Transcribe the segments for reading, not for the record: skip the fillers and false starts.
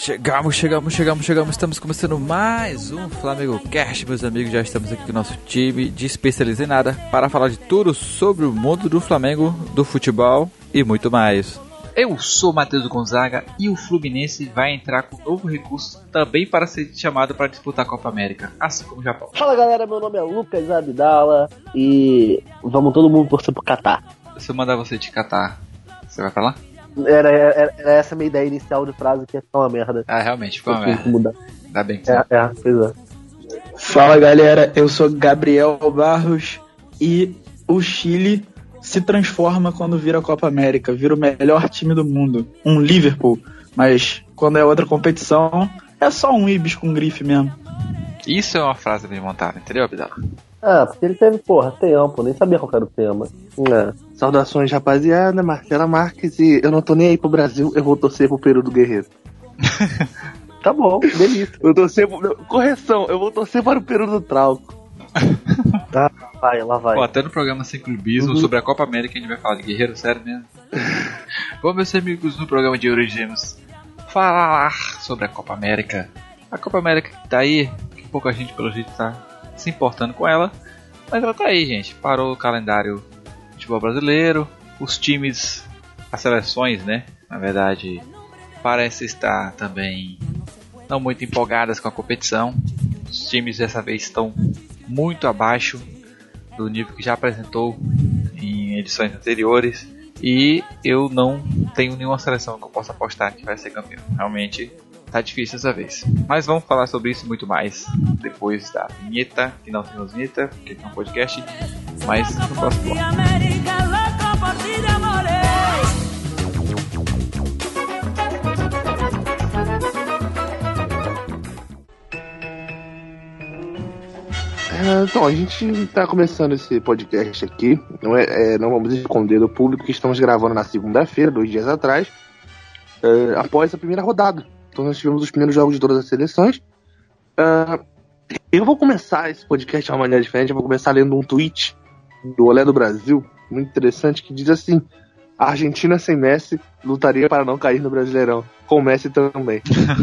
Chegamos. Estamos começando mais um Flamengo Cast, meus amigos. Já estamos aqui com o nosso time de especialista em nada para falar de tudo sobre o mundo do Flamengo, do futebol e muito mais. Eu sou Matheus Gonzaga e o Fluminense vai entrar com um novo recurso também para ser chamado para disputar a Copa América, assim como o Japão. Fala galera, meu nome é Lucas Abdala e vamos todo mundo torcer pro Catar. Se eu mandar você de Catar, você vai pra lá? Era essa a minha ideia inicial de frase, que ia ficar uma merda. Ah, realmente, foi uma merda. Mudar. Ainda bem que pois é. Fala galera, eu sou Gabriel Barros e o Chile se transforma quando vira a Copa América, vira o melhor time do mundo, um Liverpool, mas quando é outra competição é só um Ibis com grife mesmo. Isso é uma frase bem montada, entendeu, Abdala? Ah, porque ele teve, tempo, nem sabia qual era o tema. Saudações, rapaziada, Marcela Marques, e eu não tô nem aí pro Brasil, eu vou torcer pro Peru do Guerreiro. Tá bom, delícia. Correção, eu vou torcer para o Peru do Trauco. Lá vai. Pô, até no programa Sem Clubismo sobre a Copa América a gente vai falar de Guerreiro, sério mesmo. Bom, meus amigos, no programa de hoje iremos falar sobre a Copa América. A Copa América que tá aí, que pouca gente pelo jeito tá se importando com ela, mas ela tá aí, gente. Parou o calendário do futebol brasileiro, os times, as seleções, né, na verdade, parece estar também não muito empolgadas com a competição. Os times dessa vez estão muito abaixo do nível que já apresentou em edições anteriores, e eu não tenho nenhuma seleção que eu possa apostar que vai ser campeão. Realmente tá difícil dessa vez. Mas vamos falar sobre isso e muito mais depois da vinheta, que não temos vinheta, porque é um podcast, mas no próximo bloco. Então, a gente tá começando esse podcast aqui, não vamos esconder do público que estamos gravando na segunda-feira, 2 dias atrás, após a primeira rodada. Então nós tivemos os primeiros jogos de todas as seleções. Eu vou começar esse podcast de uma maneira diferente. Eu vou começar lendo um tweet do Olé do Brasil, muito interessante, que diz assim: a Argentina sem Messi lutaria para não cair no Brasileirão, com Messi também.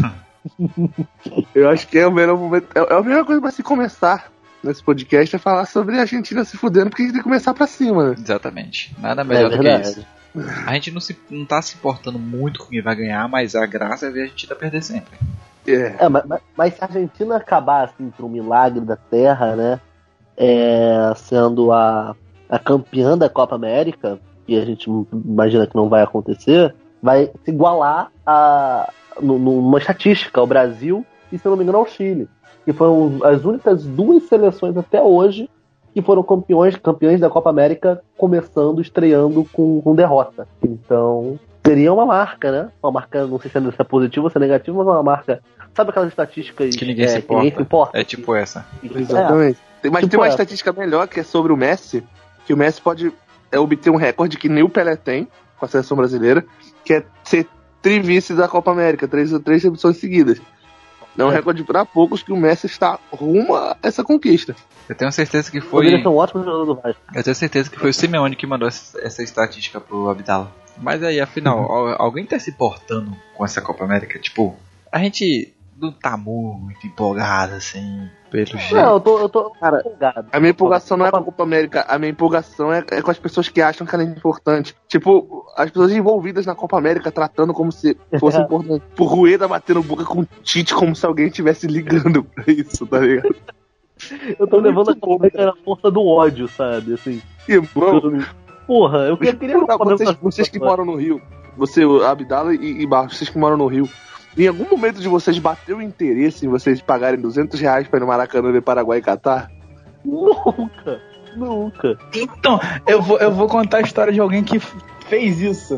Eu acho que é o melhor momento, é a melhor coisa para se começar nesse podcast, é falar sobre a Argentina se fudendo, porque a gente tem que começar pra cima, né? Exatamente, nada melhor do que isso. A gente não tá se importando muito com quem vai ganhar, mas a graça é ver a Argentina perder sempre. Mas se a Argentina acabar assim por um milagre da terra, né, sendo a campeã da Copa América, e a gente imagina que não vai acontecer, vai se igualar numa estatística ao Brasil e, se não me engano, ao Chile, que foram as únicas 2 seleções até hoje que foram campeões da Copa América, estreando com derrota. Então, seria uma marca, né? Uma marca, não sei se é positiva ou se é negativa, mas uma marca. Sabe aquelas estatísticas que ninguém se importa? É tipo essa. Exatamente. Mas tem uma estatística melhor, que é sobre o Messi, que o Messi pode obter um recorde que nem o Pelé tem com a seleção brasileira, que é ser trivice da Copa América, 3 edições seguidas. É um recorde para poucos que o Messi está rumo a essa conquista. Eu tenho certeza que foi. Ele é um ótimo jogador do Vasco. Eu tenho certeza que foi o Simeone que mandou essa estatística pro Abdala. Mas aí, afinal, alguém tá se importando com essa Copa América? Tipo, a gente não tá muito empolgado assim, pelo jeito. Não, eu tô empolgado. A minha empolgação não é com a Copa América, a minha empolgação é com as pessoas que acham que ela é importante. Tipo, as pessoas envolvidas na Copa América tratando como se fosse importante. Por Rueda batendo boca com o Tite como se alguém estivesse ligando pra isso, tá ligado? Eu tô levando a Copa América na força do ódio, sabe? Assim. Porra, eu queria vocês que moram no Rio, você, Abdala e Barros, vocês que moram no Rio, em algum momento de vocês bateu o interesse em vocês pagarem R$200 pra ir no Maracanã ver Paraguai e Catar? Nunca. Então, eu vou contar a história de alguém que fez isso.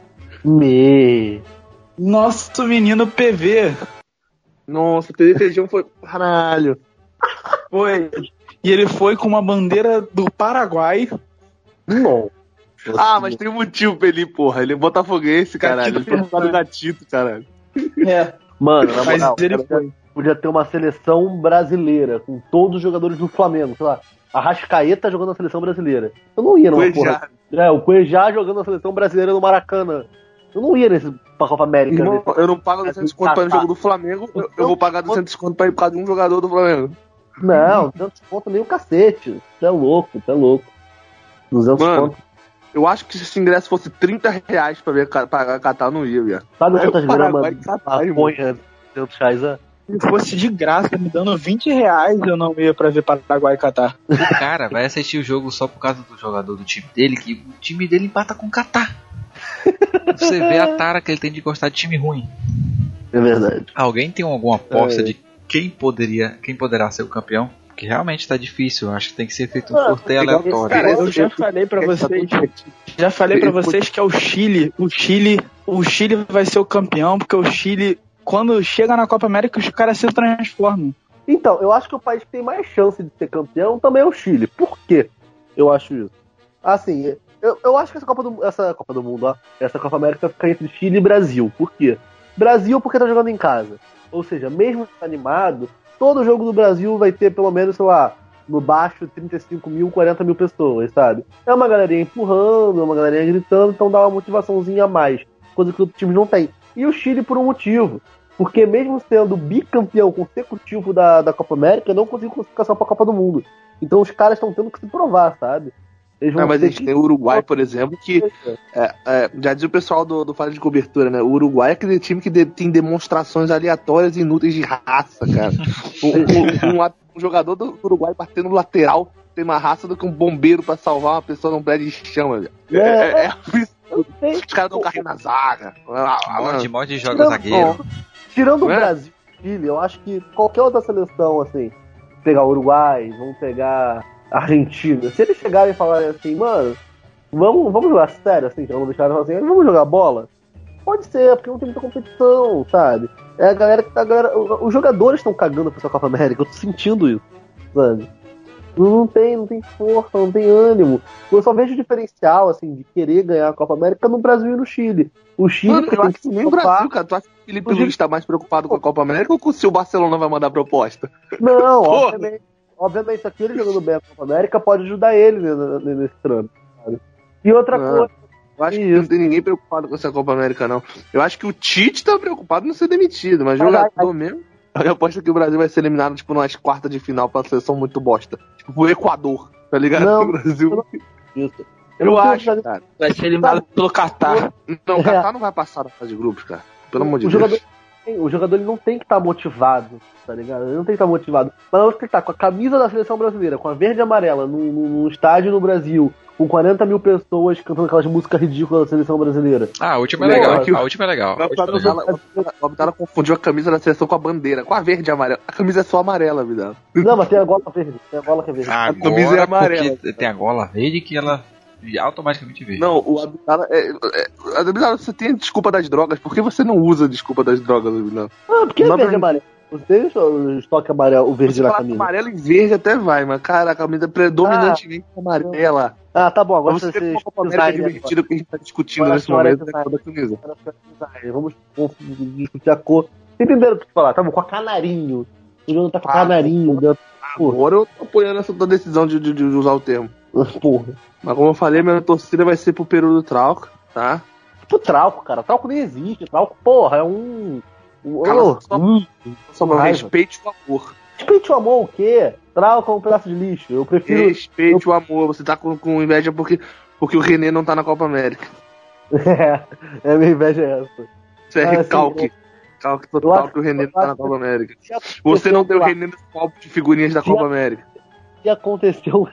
Nosso menino PV. Nossa, PV Feijão foi... Caralho. Foi. E ele foi com uma bandeira do Paraguai. Não. Mas tem um motivo pra ele ir, porra. Ele é botafoguense, caralho. Ele foi por causa do gatito, caralho. Mano, na moral, ele foi. Podia ter uma seleção brasileira com todos os jogadores do Flamengo, sei lá, Arrascaeta jogando na seleção brasileira. Eu não ia numa porra. O Cuejá jogando na seleção brasileira no Maracanã. Eu não ia pra Copa América. Irmão, eu não pago 200 conto pra ir no jogo do Flamengo, eu vou pagar 200 conto pra ir por causa de um jogador do Flamengo. Não, 200 conto nem o cacete. Você é louco, 200 Mano, conto. eu acho que se esse ingresso fosse 30 reais pra ver Catar, eu não ia, viado. Sabe Aí o quantas Paraguai gramas Catar, irmão. maconha 200 reais? Se fosse de graça, me dando R$20, eu não ia pra ver Paraguai e Catar. O cara vai assistir o jogo só por causa do jogador do time dele, que o time dele empata com o Catar. Você vê a tara que ele tem de gostar de time ruim. É verdade. Alguém tem alguma aposta de quem poderá ser o campeão? Porque realmente tá difícil, eu acho que tem que ser feito um sorteio aleatório. Cara, eu já falei pra vocês. Já falei pra vocês que é o Chile. O Chile vai ser o campeão, porque o Chile, quando chega na Copa América, os caras se transformam. Então, eu acho que o país que tem mais chance de ser campeão também é o Chile. Por quê? Eu acho isso. Assim, eu acho que essa Copa do Mundo, ó, essa Copa América fica entre Chile e Brasil. Por quê? Brasil porque tá jogando em casa. Ou seja, mesmo animado, todo jogo do Brasil vai ter pelo menos, sei lá, no baixo 35 mil, 40 mil pessoas, sabe? É uma galerinha empurrando, é uma galerinha gritando, então dá uma motivaçãozinha a mais. Coisa que outros times não tem. E o Chile por um motivo. Porque mesmo sendo bicampeão consecutivo da Copa América, não conseguiu classificação pra Copa do Mundo. Então os caras estão tendo que se provar, sabe? Mas a gente tem o Uruguai, por exemplo, que já diz o pessoal do Fala de Cobertura, né? O Uruguai é aquele time que tem demonstrações aleatórias e inúteis de raça, cara. Um jogador do Uruguai batendo no lateral tem uma raça do que um bombeiro pra salvar uma pessoa num prédio de chama. Os caras dão carrinho na zaga. Morde joga zagueiro. Tirando o Brasil e Chile, eu acho que qualquer outra seleção, assim, pegar o Uruguai, vamos pegar a Argentina, se eles chegarem e falarem assim, mano, vamos jogar sério, assim, vamos deixar assim, vamos jogar bola? Pode ser, porque não tem muita competição, sabe? É a galera que tá. Os jogadores estão cagando pra essa Copa América, eu tô sentindo isso, sabe? Não tem força, não tem ânimo. Eu só vejo diferencial, assim, de querer ganhar a Copa América no Brasil e no Chile. O Chile, mano, eu acho que nem o Brasil, cara. Tu acha que o Felipe Luiz tá mais preocupado com a Copa América ou se o Barcelona vai mandar proposta? Não, obviamente, aqui ele jogando bem a Copa América pode ajudar ele nesse trâmite, sabe? E outra coisa. Eu acho que não tem ninguém preocupado com essa Copa América, não. Eu acho que o Tite tá preocupado em não ser demitido, mas jogador mesmo. Eu aposto que o Brasil vai ser eliminado, tipo, nas quartas de final pra seleção muito bosta. Tipo, o Equador, tá ligado? Não, o Brasil. Eu acho, cara. Vai ser eliminado pelo Qatar. Não, o Qatar não vai passar da fase de grupos, cara. Pelo amor de Deus. O jogador ele não tem que estar motivado, tá ligado? Ele não tem que estar motivado. Mas ele tem que estar com a camisa da seleção brasileira, com a verde e amarela, num estádio no Brasil, com 40 mil pessoas cantando aquelas músicas ridículas da seleção brasileira. Ah, a última é legal. A última é legal. O Abdala confundiu a camisa da seleção com a bandeira, com a verde e amarela. A camisa é só amarela, vida. Não, mas tem a gola verde. Tem a gola que é verde. A camisa é amarela. Tem a gola verde que ela automaticamente verde. Não, o Abdala Abdala, você tem a desculpa das drogas. Por que você não usa a desculpa das drogas, Abdala? Ah, porque é verde e amarelo. Você tem o estoque amarelo, o verde na camisa. Amarelo e verde até vai, mas cara, a camisa predominantemente amarela. Ah, tá bom, agora você tem uma América divertida que a gente tá discutindo nesse momento da camisa. Vamos discutir a cor. Entenderam o que eu falar? Tá bom, com a canarinho. O jogo tá com canarinho dentro. Agora eu tô apoiando essa tua decisão de usar o termo. Porra. Mas como eu falei, minha torcida vai ser pro Peru do Trauco, tá? Pro Trauco, cara. Trauco nem existe. Trauco, porra, é um. Só respeite o amor. Respeite o amor o quê? Trauco é um pedaço de lixo. Eu prefiro. Respeite o amor. Você tá com inveja porque o René não tá na Copa América. É minha inveja é essa. Isso é recalque. Recalque total que o René não tá na Copa América. Você não tem o René nos palcos de figurinhas da Copa América. O que aconteceu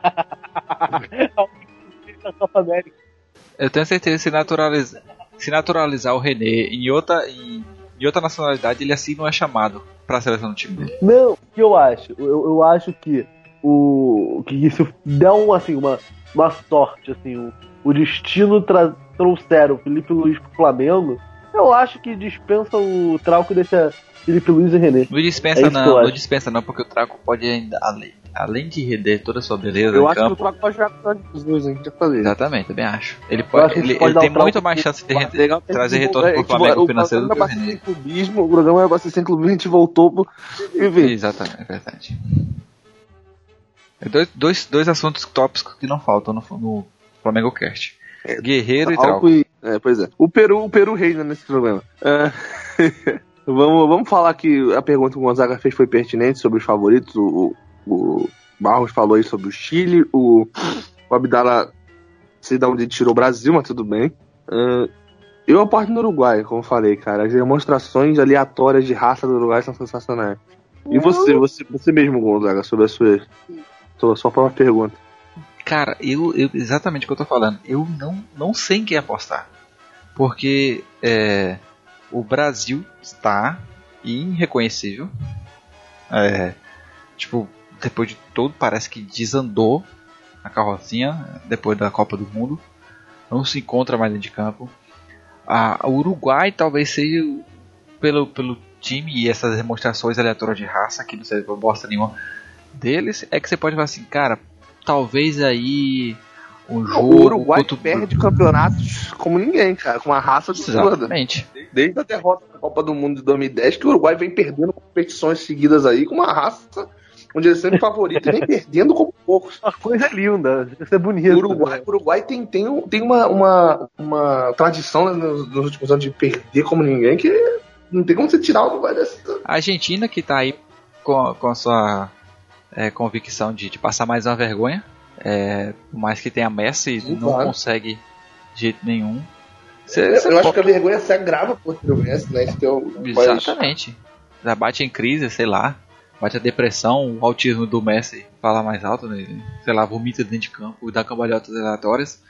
na Copa América? Eu tenho certeza que se naturalizar o René em outra nacionalidade, ele assim não é chamado pra seleção do time dele. Não, o que eu acho? Eu acho que que isso dá uma sorte, assim, o destino trouxeram o Felipe Luiz pro Flamengo. Eu acho que dispensa o Trauco e deixa Felipe Luiz e René. Não dispensa não, porque o Trauco pode ainda, além de render toda a sua beleza eu em acho campo... que o Trauco pode jogar com os dois, a gente vai fazer. Exatamente, também acho. Ele tem muito mais chance de trazer retorno pro Flamengo financeiro do que o René. O programa é sem clubismo, a gente voltou pro... Exatamente, é verdade. Dois assuntos tópicos que não faltam no Flamengo Cast. Guerreiro e Trauco. Pois é. O Peru reina nesse problema. Vamos falar que a pergunta que o Gonzaga fez foi pertinente sobre os favoritos. O Barros falou aí sobre o Chile. O Abdala, sei de onde tirou o Brasil, mas tudo bem. Eu aposto no Uruguai, como falei, cara. As demonstrações aleatórias de raça do Uruguai são sensacionais. E você mesmo, Gonzaga, sobre a sua própria pergunta. Cara, eu exatamente o que eu tô falando. Eu não sei em quem apostar. Porque o Brasil está irreconhecível. Tipo, depois de tudo, parece que desandou a carrocinha depois da Copa do Mundo. Não se encontra mais dentro de campo. O Uruguai talvez seja pelo time e essas demonstrações aleatórias de raça, que não serve pra bosta nenhuma deles, é que você pode falar assim, cara, talvez aí um jogo... O Uruguai perde campeonatos como ninguém, cara, com uma raça absurda. Exatamente. Desde a derrota da Copa do Mundo de 2010, que o Uruguai vem perdendo competições seguidas aí com uma raça onde ele é sempre favorito e vem perdendo como poucos. Uma coisa linda, isso é bonito. O Uruguai tem uma tradição nos últimos anos de perder como ninguém, que não tem como você tirar o Uruguai dessa. A Argentina, que tá aí com a sua convicção de passar mais uma vergonha, por mais que tenha Messi, não consegue de jeito nenhum. Eu acho que a vergonha se agrava por ter o Messi, né? Exatamente. Já bate em crise, sei lá. Bate a depressão, o autismo do Messi fala mais alto, né? Sei lá, vomita dentro de campo, dá cambalhotas aleatórias.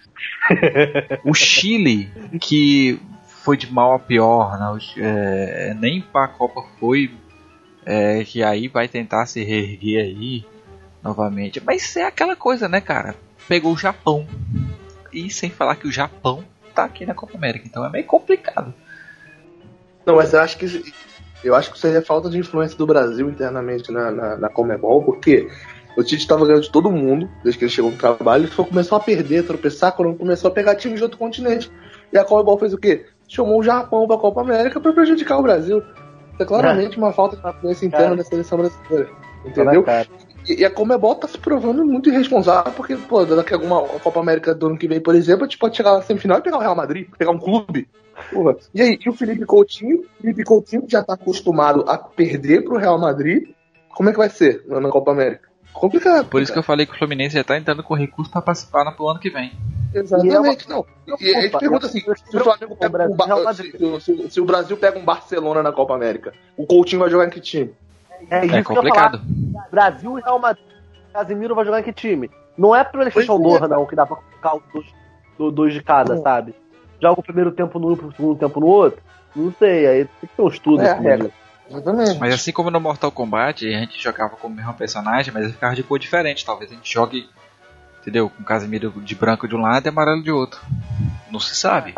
O Chile, que foi de mal a pior, né? Nem para a Copa foi, que aí vai tentar se reerguer aí novamente. Mas é aquela coisa, né, cara? Pegou o Japão. E sem falar que o Japão tá aqui na Copa América, então é meio complicado. Não, mas eu acho que seria falta de influência do Brasil internamente na Conmebol, porque o Tite estava ganhando de todo mundo desde que ele chegou no trabalho, e começou a perder, tropeçar, quando começou a pegar times de outro continente. E a Conmebol fez o quê? Chamou o Japão para a Copa América para prejudicar o Brasil. Isso é claramente uma falta de influência interna da seleção brasileira. Entendeu? E a Conmebol tá se provando muito irresponsável, porque, pô, daqui a alguma Copa América do ano que vem, por exemplo, a gente pode chegar na semifinal e pegar o Real Madrid, pegar um clube. Porra. E aí, e o Felipe Coutinho já tá acostumado a perder pro Real Madrid, como é que vai ser na Copa América? Complicado. Por isso que eu falei que o Fluminense já tá entrando com recurso pra participar pro ano que vem. Exatamente, não. E a gente pergunta assim, se o Flamengo pega se o Brasil pega um Barcelona na Copa América, o Coutinho vai jogar em que time? É complicado. Brasil e Real Madrid. Casemiro vai jogar em que time? Não é pra ele fechar o Doha, não, que dá pra colocar os dois de cada, sabe? Joga o primeiro tempo no um, o segundo tempo no outro? Não sei, aí tem que ter um estudo. Exatamente. Mas assim como no Mortal Kombat, a gente jogava com o mesmo personagem, mas ele ficava de cor diferente. Talvez a gente jogue, entendeu? Com Casemiro de branco de um lado e amarelo de outro. Não se sabe.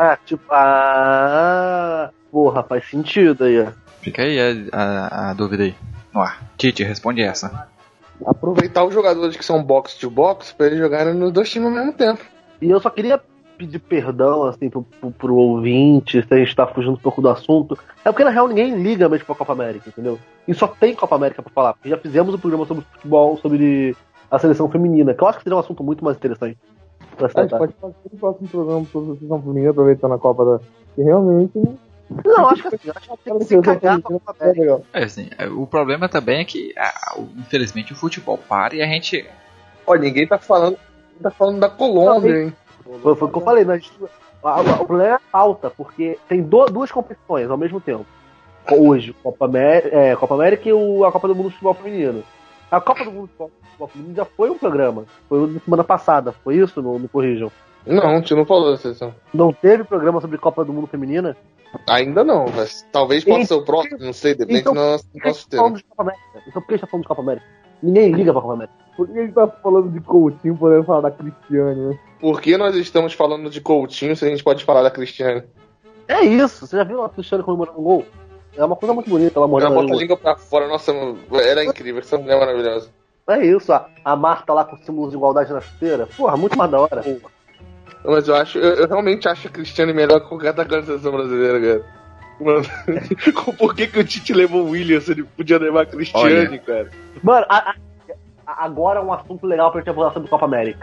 Porra, faz sentido aí, ó. Fica aí a dúvida aí no ar. Tite, responde essa. Aproveitar os jogadores que são box to box pra eles jogarem nos dois times ao mesmo tempo. E eu só queria pedir perdão, assim, pro ouvinte, se a gente tá fugindo um pouco do assunto. É porque na real ninguém liga mesmo pra Copa América, entendeu? E só tem Copa América pra falar, porque já fizemos um programa sobre futebol, sobre a seleção feminina, que eu acho que seria um assunto muito mais interessante. A gente pode fazer o próximo programa sobre a seleção feminina, aproveitando a Copa da... que realmente... Não, acho que tem que se cagar pra Copa América. Assim, o problema também é que, infelizmente, o futebol para e a gente... Olha, ninguém tá falando da Colômbia, hein? Foi o que eu falei, mas o problema é a falta, porque tem duas competições ao mesmo tempo. Hoje, Copa América e a Copa do Mundo de Futebol Feminino. A Copa do Mundo de Futebol Feminino já foi um programa. Foi o da semana passada, foi isso? No Corrijam? Não, a gente não falou da seleção. Não teve programa sobre Copa do Mundo Feminina? Ainda não, mas talvez possa ser o próximo, não sei, depende do nosso tempo. Então por que a gente tá falando de Copa América? Ninguém liga pra Copa América. Por que a gente tá falando de Coutinho, podendo falar da Cristiane, né? Por que nós estamos falando de Coutinho se a gente pode falar da Cristiane? É isso, você já viu a Cristiane comemorando um gol? É uma coisa muito bonita, ela morrendo. Ela bota a língua pra fora, nossa, era incrível, essa mulher é maravilhosa. É isso, a Marta lá com símbolos de igualdade na chuteira, porra, muito mais da hora. Mas eu realmente acho a Cristiane melhor que qualquer atacante da seleção brasileira, cara. Mano, por que o Tite levou o William se ele podia levar a Cristiane, cara? Mano, agora um assunto legal pra gente abordar sobre Copa América.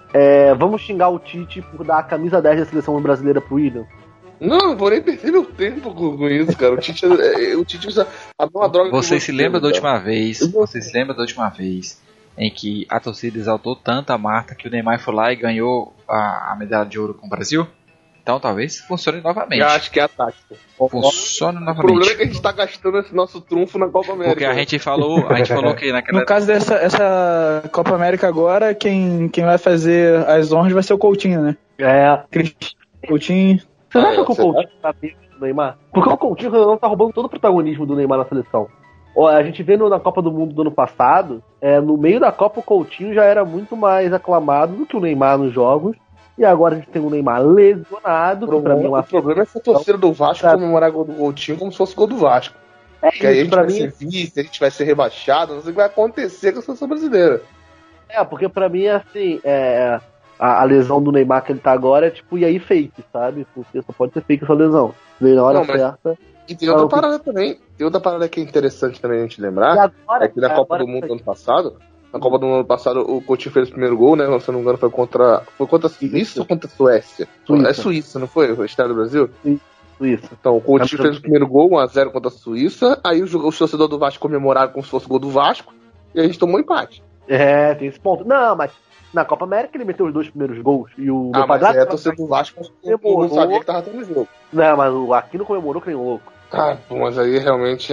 Vamos xingar o Tite por dar a camisa 10 da seleção brasileira pro William? Não vou nem perder meu tempo com isso, cara. O Tite usa a mesma droga. Vocês se lembram da última vez? Vocês se lembram da última vez em que a torcida exaltou tanto a Marta que o Neymar foi lá e ganhou a medalha de ouro com o Brasil? Então talvez funcione novamente. Eu acho que é a tática. Funcione novamente. O problema é que a gente tá gastando esse nosso trunfo na Copa América. Porque a gente falou que naquela... No caso dessa Copa América agora, quem vai fazer as honras vai ser o Coutinho, né? Coutinho. Você acha que o Coutinho tá bem do Neymar? Porque o Coutinho não tá roubando todo o protagonismo do Neymar na seleção. A gente vê na Copa do Mundo do ano passado, no meio da Copa o Coutinho já era muito mais aclamado do que o Neymar nos jogos. E agora a gente tem o Neymar lesionado. O problema é essa torcida do Vasco comemorar gol do Coutinho como se fosse gol do Vasco. Porque aí a gente vai ser vice, a gente vai ser rebaixado, não sei o que vai acontecer com a seleção brasileira. Porque pra mim é assim, a lesão do Neymar que ele tá agora é tipo, e aí fake, sabe? Porque só pode ser fake essa lesão. Veio na hora certa. E tem outra parada também. Tem outra parada que é interessante também a gente lembrar. É que na Copa do Mundo do ano passado, o Coutinho fez o primeiro gol, né? Se não me engano, foi contra a Suíça ou contra a Suécia? É Suíça, não foi? O estado do Brasil? Suíça. Então, o Coutinho fez o primeiro gol, 1-0 contra a Suíça. Aí os torcedores do Vasco comemoraram como se fosse o gol do Vasco. E a gente tomou empate. Tem esse ponto. Não, mas na Copa América ele meteu os 2 primeiros gols. E o meu padrasto. A torcida do Vasco não sabia que tava tendo jogo. Não, mas o Aquino comemorou que nem um louco. Mas aí realmente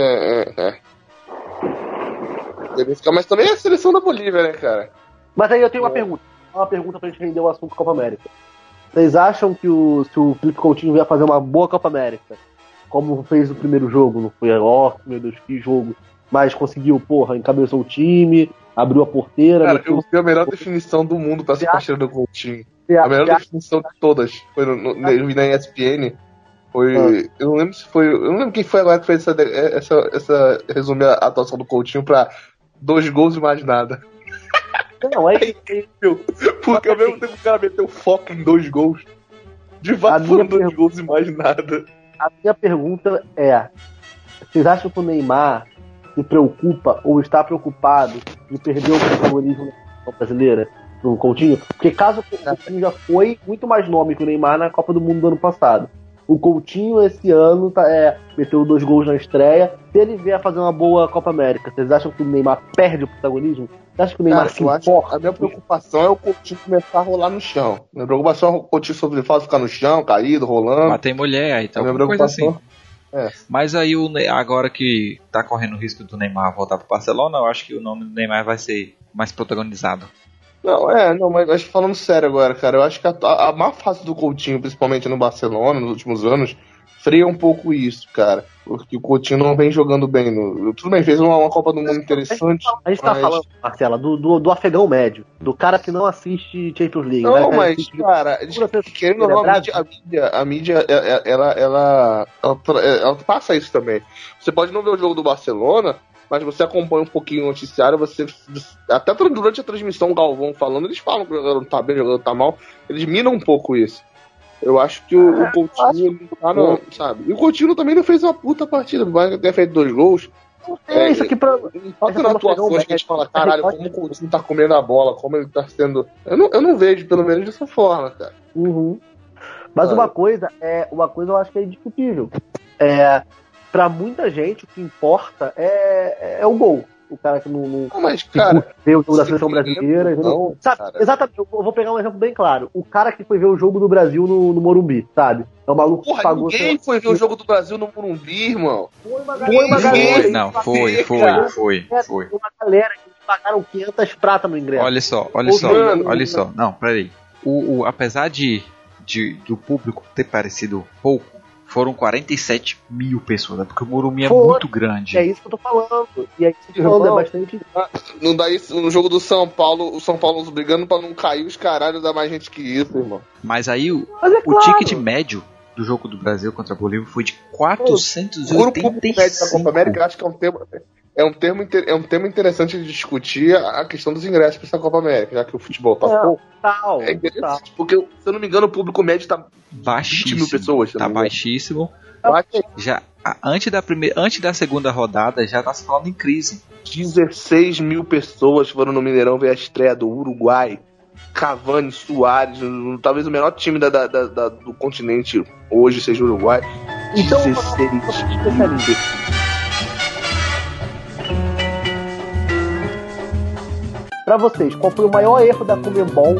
Mas também é a seleção da Bolívia, né, cara? Mas aí eu tenho uma pergunta pra gente render o assunto Copa América. Vocês acham que se o Felipe Coutinho vier fazer uma boa Copa América, como fez no primeiro jogo, não foi? Meu Deus, que jogo. Mas conseguiu, encabeçou o time, abriu a porteira. Cara, eu vi a melhor definição do mundo pra essa partida do Coutinho. A melhor definição de todas. Foi na ESPN. Eu não lembro se foi. Eu não lembro quem foi agora que fez essa resumir a atuação do Coutinho pra 2 gols e mais nada. Não, é incrível. Porque ao mesmo tempo o cara meteu foco em 2 gols. De fato foram 2 gols e mais nada. A minha pergunta é: vocês acham que o Neymar se preocupa ou está preocupado de perder o protagonismo na seleção brasileira no Coutinho? Porque caso o Coutinho já foi muito mais nome que o Neymar na Copa do Mundo do ano passado. O Coutinho esse ano meteu 2 gols na estreia. Se ele vier fazer uma boa Copa América, vocês acham que o Neymar perde o protagonismo? Você acha que o Neymar se importa? A minha preocupação é o Coutinho começar a rolar no chão. Minha preocupação é o Coutinho ficar no chão, caído, rolando. Mas tem mulher aí, então alguma coisa assim. Mas aí agora que tá correndo o risco do Neymar voltar pro Barcelona, eu acho que o nome do Neymar vai ser mais protagonizado. Mas falando sério agora, cara, eu acho que a má fase do Coutinho, principalmente no Barcelona, nos últimos anos, freia um pouco isso, cara. Porque o Coutinho não vem jogando bem. Tudo bem, fez uma Copa do Mundo interessante. A gente tá falando, Marcela, do afegão médio, do cara que não assiste Champions League. Não, mas, cara, querendo ou não, a mídia, ela passa isso também. Você pode não ver o jogo do Barcelona, mas você acompanha um pouquinho o noticiário, até durante a transmissão, o Galvão falando, eles falam que o jogador não tá bem, o jogador tá mal, eles minam um pouco isso. Eu acho que o Coutinho não, sabe? E o Coutinho também não fez uma puta partida, vai ter feito 2 gols. Isso aqui pra... Falta na atuação que a gente fala, caralho, como o Coutinho tá comendo a bola, como ele tá sendo... Eu não vejo, pelo menos, dessa forma, cara. Mas uma coisa eu acho que é indiscutível. Pra muita gente, o que importa é o gol. O cara que não mas, cara, vê o jogo da seleção brasileira. Não, sabe? Exatamente, eu vou pegar um exemplo bem claro. O cara que foi ver o jogo do Brasil no Morumbi, sabe? É o maluco que pagou. Ninguém foi ver o jogo do Brasil no Morumbi, irmão. Foi uma galera. Não, foi. Uma galera que pagaram 500 prata no ingresso. Olha só. Não, peraí. Apesar do público ter parecido pouco, foram 47 mil pessoas, né? Porque o Morumbi é muito grande. É isso que eu tô falando. E é isso que eu tô falando, é bastante. Não dá isso no jogo do São Paulo, o São Paulo brigando pra não cair os caralhos, dá mais gente que isso, irmão. Mas aí o ticket médio do jogo do Brasil contra a Bolívia foi de 485. O grupo médio da Copa América, eu acho que é um tema interessante de discutir a questão dos ingressos para essa Copa América, já que o futebol tá pouco. É interessante, porque, se eu não me engano, o público médio tá baixíssimo. 20 mil pessoas. Tá baixíssimo. Já, antes da segunda rodada, já tá se falando em crise. 16 mil pessoas foram no Mineirão ver a estreia do Uruguai. Cavani, Suárez, talvez o melhor time do continente hoje seja o Uruguai. Então, 16. Pra vocês, qual foi o maior erro da Conmebol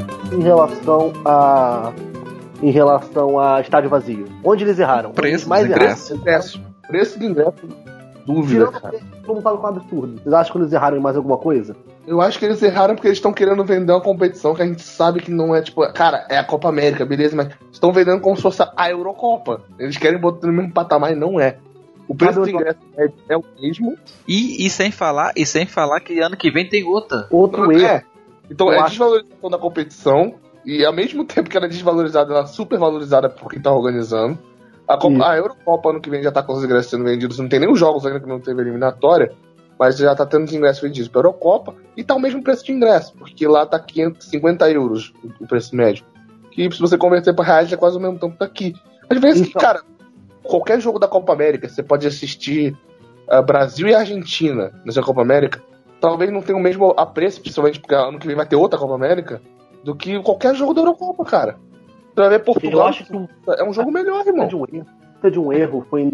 em relação a estádio vazio? Onde eles erraram? Preço mais do Preço do ingresso, dúvida, Tirando cara. como tava com um absurdo. Vocês acham que eles erraram em mais alguma coisa? Eu acho que eles erraram porque eles estão querendo vender uma competição que a gente sabe que não é, tipo, cara, é a Copa América, beleza, mas estão vendendo como se fosse a Eurocopa. Eles querem botar no mesmo patamar e não é. O preço do ingresso é o mesmo. E sem falar que ano que vem tem outra. Outro Não erro. é. Então Eu é acho- desvalorização da competição e ao mesmo tempo que ela é desvalorizada, ela é super valorizada por quem tá organizando. A Eurocopa ano que vem já tá com os ingressos sendo vendidos, não tem nem os jogos ainda que não teve eliminatória, mas já tá tendo os ingressos vendidos pra Eurocopa e tá o mesmo preço de ingresso, porque lá tá 550 euros o preço médio. Que se você converter pra reais é quase o mesmo tempo daqui. Às vezes, Então. cara, qualquer jogo da Copa América, você pode assistir Brasil e Argentina nessa Copa América, talvez não tenha o mesmo apreço, principalmente porque ano que vem vai ter outra Copa América, do que qualquer jogo da Eurocopa, cara. Você vai ver Eu Portugal, acho que é um jogo melhor, irmão. de um erro foi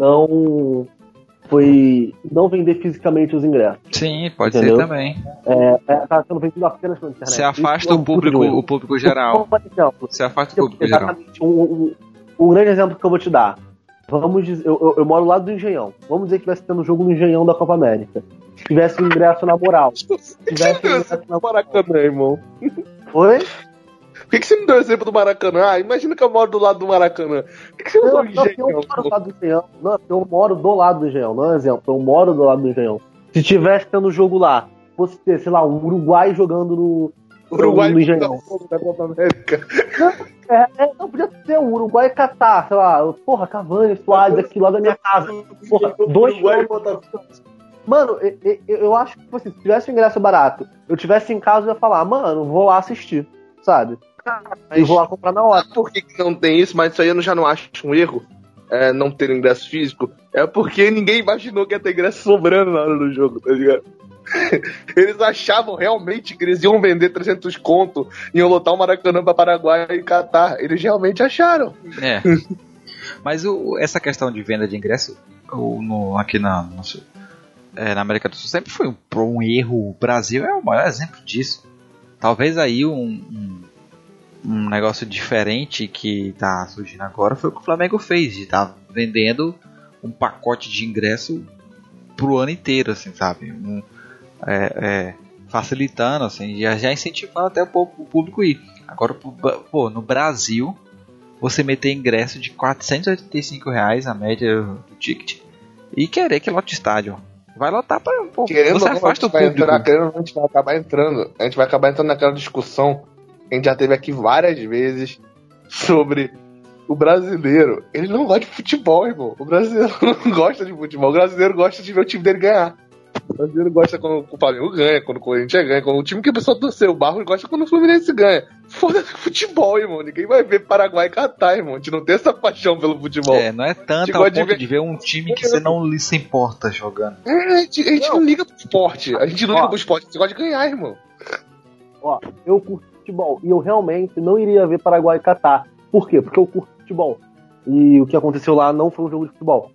não vender fisicamente os ingressos. Sim, pode Entendeu? ser também. Tá sendo vendido apenas pela internet. Você afasta Isso é um o público geral. Por exemplo, Você afasta o público geral. exatamente, um grande exemplo que eu vou te dar. Vamos dizer, eu moro lá do Engenhão. Vamos dizer que estivesse tendo um jogo no Engenhão da Copa América. Tivesse um ingresso na moral. Tivesse um ingresso na Maracanã, irmão. Oi? Por que você me deu o exemplo do Maracanã? Ah, imagina que eu moro do lado do Maracanã. Por que você usou o Eu moro do lado do Engenhão. Não, eu moro do lado do Engenhão. Não é um exemplo. Eu moro do lado do Engenhão. Se tivesse tendo jogo lá, fosse ter, sei lá, um Uruguai jogando no Engenhão. da Copa América. Não podia ter um Uruguai e Catar, sei lá, porra, Cavani, Suárez aqui lá da minha casa. Porra, Uruguai Mano, eu acho que, tipo assim, se tivesse um ingresso barato, eu tivesse em casa, eu ia falar, mano, vou lá assistir, sabe? E vou lá comprar na hora. Sabe por que não tem isso? Mas isso aí eu já não acho um erro. Não ter ingresso físico. É porque ninguém imaginou que ia ter ingresso sobrando na hora do jogo, tá ligado? Eles achavam realmente que eles iam vender 300 conto, iam lotar o Maracanã pra Paraguai e Catar. Eles realmente acharam. É. Mas essa questão de venda de ingresso aqui na América do Sul sempre foi um erro. O Brasil é o maior exemplo disso. Talvez aí um negócio diferente que tá surgindo agora foi o que o Flamengo fez, de estar vendendo um pacote de ingresso pro ano inteiro, assim, sabe? Facilitando, assim, já incentivando até o público ir. Agora, no Brasil, você meter ingresso de R$485 a média do ticket e querer que lote estádio. Vai lotar para Querendo você ou não, afasta o a gente público. a gente vai acabar entrando. A gente vai acabar entrando naquela discussão que a gente já teve aqui várias vezes sobre o brasileiro. Ele não gosta de futebol, irmão. O brasileiro não gosta de futebol. O brasileiro gosta de ver o time dele ganhar. O brasileiro gosta quando o Flamengo ganha, quando o Corinthians ganha, quando o time que a pessoa torceu, o Barros gosta quando o Fluminense ganha. Foda-se futebol, irmão. Ninguém vai ver Paraguai e Catar, irmão. A gente não tem essa paixão pelo futebol. Não é tanto ao ponto de ver um time que você não se importa jogando. A gente não liga pro esporte. A gente não liga pro esporte. Você gosta de ganhar, irmão. Ó, eu curto futebol e eu realmente não iria ver Paraguai e Catar. Por quê? Porque eu curto futebol. E o que aconteceu lá não foi um jogo de futebol.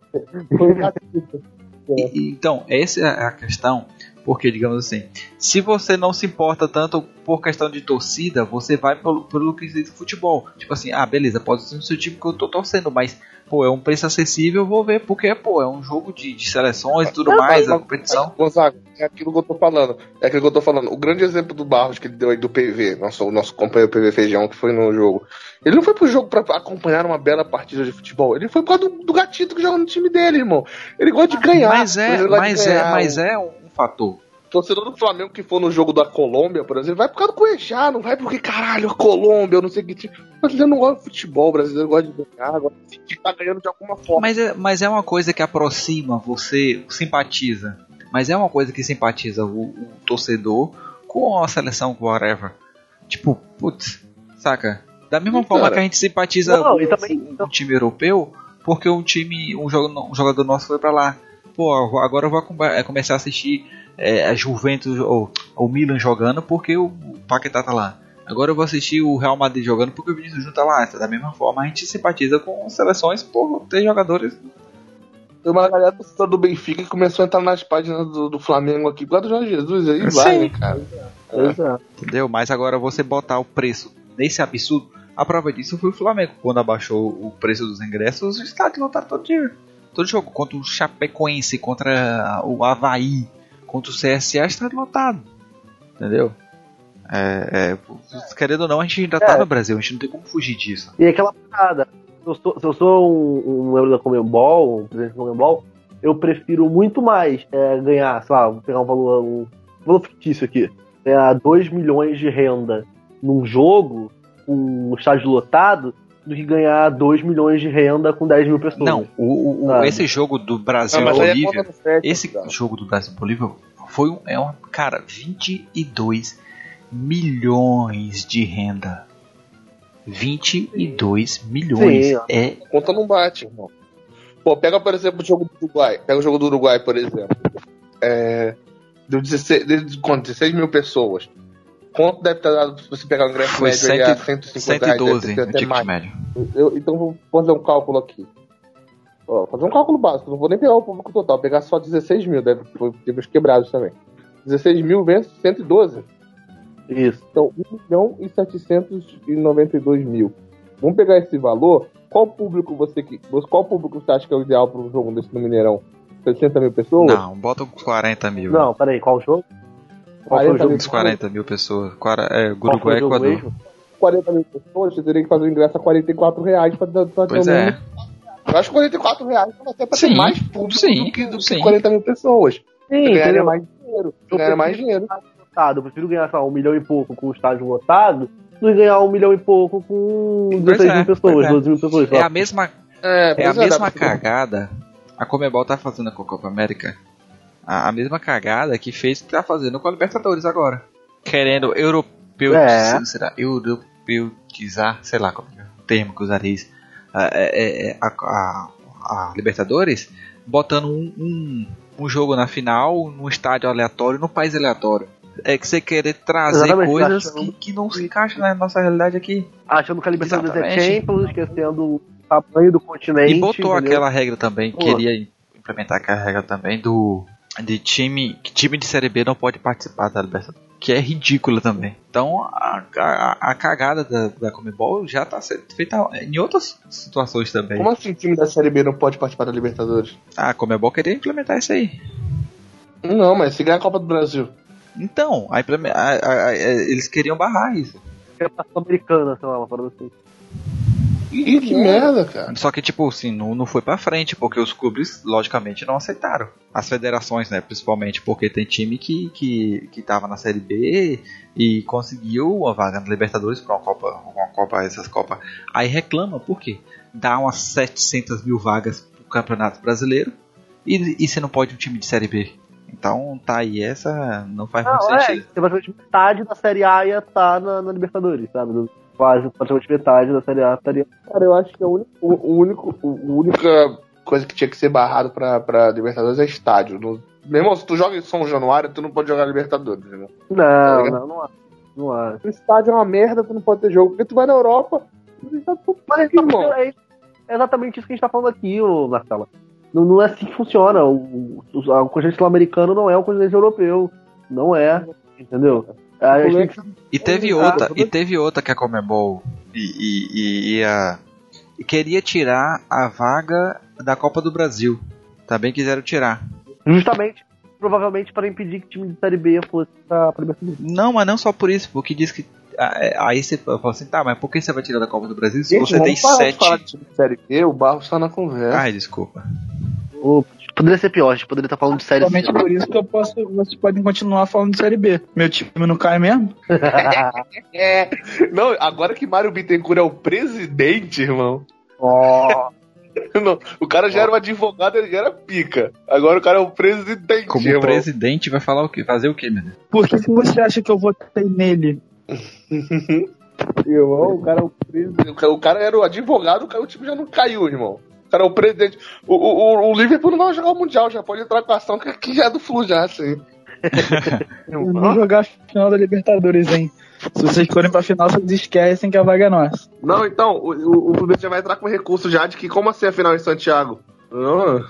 Então, essa é a questão, porque, digamos assim, se você não se importa tanto por questão de torcida, você vai pelo quesito de futebol. Tipo assim, beleza, pode ser o seu time que eu tô torcendo, mas, é um preço acessível, eu vou ver, porque, é um jogo de seleções e tudo mais, a competição. Gonzaga, é aquilo que eu tô falando. O grande exemplo do Barros que ele deu aí do PV, nosso companheiro PV Feijão, que foi no jogo. Ele não foi pro jogo pra acompanhar uma bela partida de futebol. Ele foi por causa do gatito que joga no time dele, irmão. Ele gosta de ganhar. Mas é um fator. Torcedor do Flamengo que for no jogo da Colômbia, por exemplo, vai por causa do Cuejá, não vai porque, caralho, a Colômbia, eu não sei o que tipo. O brasileiro não gosta de futebol, o brasileiro gosta de ganhar, gosta de sentir que tá ganhando de alguma forma. Mas é uma coisa que aproxima, você simpatiza. Mas é uma coisa que simpatiza o torcedor com a seleção, whatever. Tipo, putz, saca? Da mesma forma que a gente simpatiza com o time europeu, porque um jogador nosso foi pra lá. Agora eu vou começar a assistir a Juventus ou o Milan jogando porque o Paquetá tá lá. Agora eu vou assistir o Real Madrid jogando porque o Vinícius Júnior tá lá. Da mesma forma, a gente simpatiza com seleções por ter jogadores. Tem uma galera do Benfica que começou a entrar nas páginas do Flamengo aqui, por causa do Jorge Jesus, aí vai, né, cara? Entendeu? Mas agora você botar o preço nesse absurdo, a prova disso foi o Flamengo. Quando abaixou o preço dos ingressos, o estádio lotado todo dia. Todo jogo, contra o Chapecoense, contra o Avaí, contra o CSA, estádio lotado. Entendeu? Querendo ou não, a gente ainda tá no Brasil, a gente não tem como fugir disso. E aquela parada, se eu sou um membro da Conmebol, um presidente da Conmebol, eu prefiro muito mais ganhar, sei lá, vou pegar um valor fictício aqui, ganhar 2 milhões de renda num jogo, com um estádio lotado, do que ganhar 2 milhões de renda com 10 mil pessoas. Não, esse jogo do Brasil e Bolívia, jogo do Brasil e Bolívia foi cara, 22 milhões de renda. 22 milhões. Sim, conta não bate, irmão. Pô, pega, por exemplo, o jogo do Uruguai. Pega o jogo do Uruguai, por exemplo. Deu 16 mil pessoas. Quanto deve ter dado se você pegar o ingresso foi médio aí a 150 reais? 112 no ticket médio. Então vou fazer um cálculo aqui. Fazer um cálculo básico. Não vou nem pegar o público total. Pegar só 16 mil. Deve ter os quebrados também. 16 mil vezes 112. Isso. Então, 1.792.000. Vamos pegar esse valor. Qual público você acha que é o ideal para um jogo desse no Mineirão? 60 mil pessoas? Não, bota uns 40 mil. Não, peraí, qual jogo? Qual foi o jogo? Uns 40 mil pessoas. Uruguai e Equador. Mesmo? 40 mil pessoas, você teria que fazer o ingresso a R$44 para pois é. Eu acho que R$44 vai até para ter mais público do que 40 mil pessoas. Sim, ganharia mais dinheiro. Eu prefiro ganhar só 1 milhão e pouco com o estádio lotado do que ganhar 1 milhão e pouco com 16 mil pessoas, 12 mil pessoas. É a mesma cagada. A Conmebol tá fazendo com a Copa América. A mesma cagada que fez que tá fazendo com a Libertadores agora. Querendo europeutizar, sei lá qual é o termo que usaria isso. A Libertadores botando um jogo na final, num estádio aleatório, num país aleatório. É que você querer trazer coisas que não se encaixam na nossa realidade aqui. Achando que a Libertadores é Champions, esquecendo o tamanho do continente. E botou aquela regra também, queria implementar aquela regra também de time de Série B não pode participar da Libertadores, que é ridícula também. Então a cagada da Conmebol já está sendo feita em outras situações também. Como assim time da Série B não pode participar da Libertadores? A Conmebol queria implementar isso aí. Não, mas se ganhar a Copa do Brasil. Então, eles queriam barrar isso. É a Sul-Americana, sei lá, uma parada assim. Que merda, cara. Só que, tipo assim, não foi pra frente, porque os clubes, logicamente, não aceitaram. As federações, né, principalmente, porque tem time que tava na Série B e conseguiu uma vaga na Libertadores pra essas Copas. Aí reclama, por quê? Dá umas 700 mil vagas pro Campeonato Brasileiro e você não pode um time de Série B. Então, tá aí, essa não faz muito sentido. Praticamente metade da Série A ia estar na Libertadores, sabe? Quase praticamente metade da Série A estaria. Cara, eu acho que a única coisa que tinha que ser barrado pra Libertadores é estádio. Meu irmão, se tu joga em São Januário, tu não pode jogar Libertadores, né? Não acho. O estádio é uma merda, tu não pode ter jogo. Porque tu vai na Europa, é exatamente isso que a gente tá falando aqui, Marcelo. Não é assim que funciona. O continente sul-americano não é o continente europeu. Não é, entendeu? E teve outra que a Conmebol queria tirar a vaga da Copa do Brasil. Também quiseram tirar. Justamente, provavelmente para impedir que o time de Série B fosse pra Libertadores. Não, mas não só por isso, porque diz que aí você fala assim, tá, mas por que você vai tirar da Copa do Brasil se você tem 7? De Série B, o Barros tá na conversa. Ai, desculpa. Poderia ser pior, a gente poderia estar falando de Série C. Somente por isso que vocês podem continuar falando de Série B. Meu time não cai mesmo? Não, agora que Mário Bittencourt é o presidente, irmão. Não, o cara já era um advogado, ele já era pica. Agora o cara é o presidente. Como irmão. Presidente vai falar o quê? Fazer o quê, meu Deus? Por que você acha que eu votei nele? Irmão, o cara é o presidente. O cara era o advogado, o time já não caiu, irmão. O cara é o presidente. O Liverpool não vai jogar o Mundial, já pode entrar com a ação que já é do Flu já, assim. Vamos jogar a final da Libertadores, hein? Se vocês forem pra final, vocês esquecem que a vaga é nossa. Não, então, o Fluminense já vai entrar com recurso já de que como assim a final em Santiago? Não.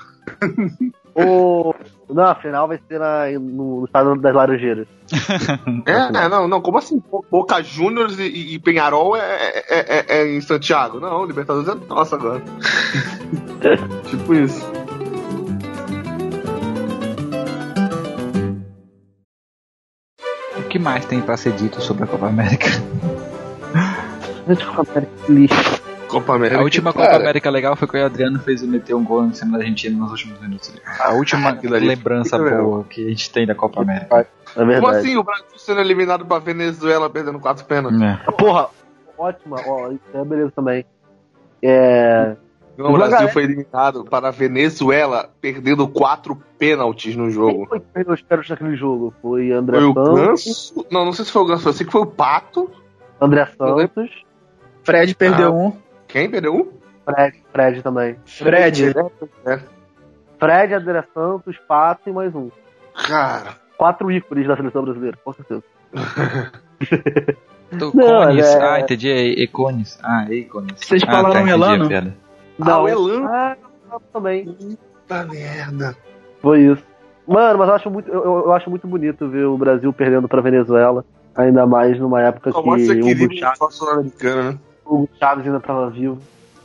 Não, a final vai ser no estado das Laranjeiras. Não, como assim? Boca Juniors e Peñarol é em Santiago? Não, Libertadores é nossa agora. Tipo isso. O que mais tem pra ser dito sobre a Copa América? Copa América. A última Copa América legal foi que o Adriano meteu um gol em cima da Argentina nos últimos minutos. A última lembrança boa que a gente tem da Copa América. É verdade. Como assim? O Brasil sendo eliminado pra Venezuela perdendo 4 pênaltis? Porra, ótima. Isso é beleza também. O Brasil foi eliminado para a Venezuela perdendo 4 pênaltis no jogo. Quem foi que perdeu os pênaltis naquele jogo? Foi André Foi o Santos. Ganso? Não sei se foi o Ganso. Eu sei que foi o Pato. André Santos. Fred perdeu um. Quem perdeu um? Fred também. Fred. Fred, André Santos, Pato e mais um. Cara. 4 ícones da seleção brasileira, com certeza. Cones. Entendi. Econes. Econes. Vocês falaram Elano? Não, o Elano. Também. Puta merda. Foi isso. Mano, mas eu acho muito bonito ver o Brasil perdendo pra Venezuela. Ainda mais numa época que o Hugo Chávez ainda tava vivo.